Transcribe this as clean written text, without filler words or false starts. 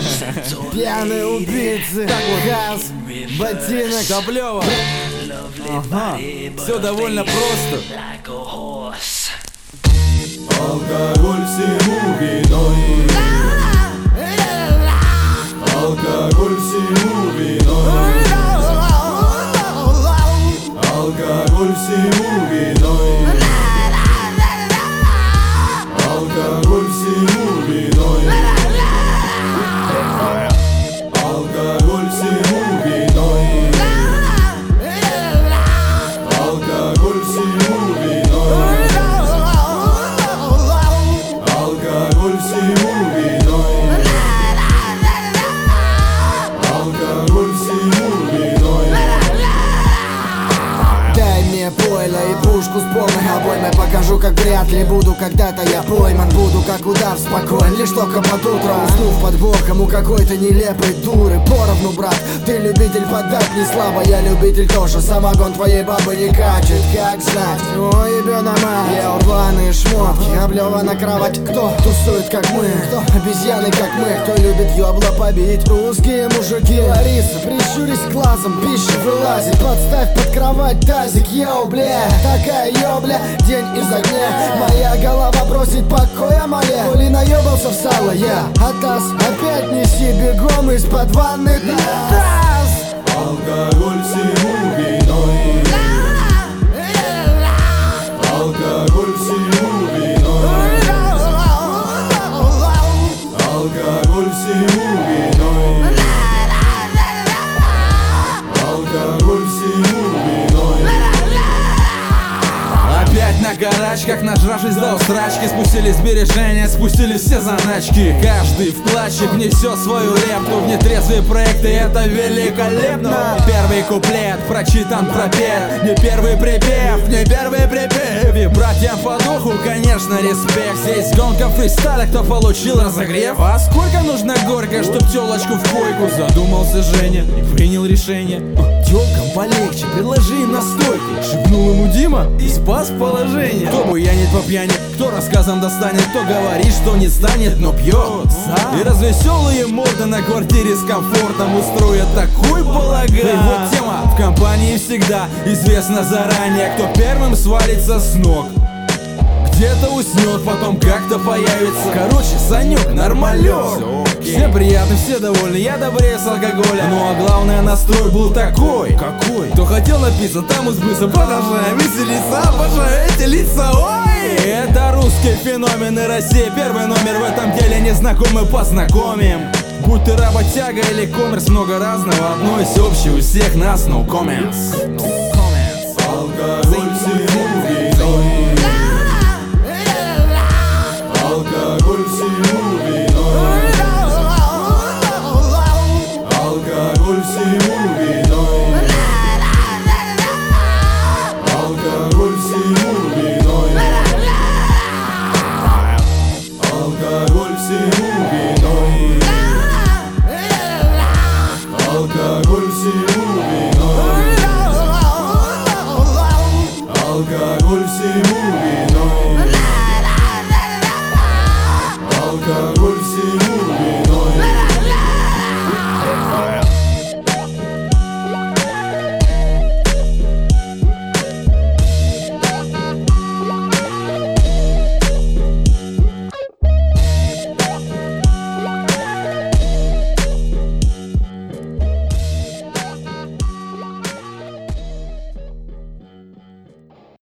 Пьяные убийцы, газ, ботинок. Топлёво. Ага. Все довольно просто. Алкоголь всему виной. Алкоголь всему виной. Алкоголь всему виной. Алкоголь всему виной. Алкоголь всему виной. Алкоголь всему виной. Алкоголь всему виной. Алкоголь всему виной. Дай мне пойло и пушку с полной обоймой. Покажу, как вряд ли буду когда-то я пойман. Буду как удав спокоен, лишь только под утро, уснув под боком у какой-то нелепой дуры. Поровну, брат, ты любитель подать не слабо, я любитель тоже. Самогон твоей бабы не качает, как знать. Ой, ебёна мать, я урваные шмотки, облёва на кровать. Кто тусует, как мы? Кто обезьяны, как мы? Кто любит ёбло побить? Русские мужики. Лариса, прищурись глазом, пища вылазит. Подставь под кровать тазик, йоу, бля. Такая ёбля, день из огня. Моя голова просит покоя, моя. Коли наёбался в сало, я атас. Опять неси бегом из-под ванны таз. Алкоголь всему виной. Алкоголь всему виной. Алкоголь всему виной. Алкоголь всему виной. Опять на гарачках, нажравшись до усрачки. Спустили сбережения, спустили все заначки. Каждый вкладчик внесет свою лепту в нетрезвые проекты, это великолепно. Первый куплет прочитан пропет, не первый припев, не первый припев. И братьям по духу, конечно, респект. Здесь гонка фристайля, кто получил разогрев. А сколько нужно горько, чтоб телочку в койку? Задумался Женя и принял решение. Тёлкам полегче, предложи им настойку. Шепнул ему Дима и спас положение. Кто буянит по пьяни, кто рассказом достанет, кто говорит, что не станет, но пьет сам. И развеселые морды на квартире с комфортом устроят такой балаган. И вот тема в компании всегда известна заранее, кто первым свалится с ног. Где-то уснет, потом как-то появится. Короче, Санек, нормалек. Все приятны, все довольны, я добрее с алкоголя. Ну а главное, настрой был такой. Какой? Кто хотел напиться, там избыться. Продолжаем веселиться, обожаю эти лица. Ой! Это русские феномены России. Первый номер в этом деле, незнакомый познакомим. Будь ты работяга или коммерс, много разного. Одно есть общее у всех нас, no comments. Алкоголь всему виной.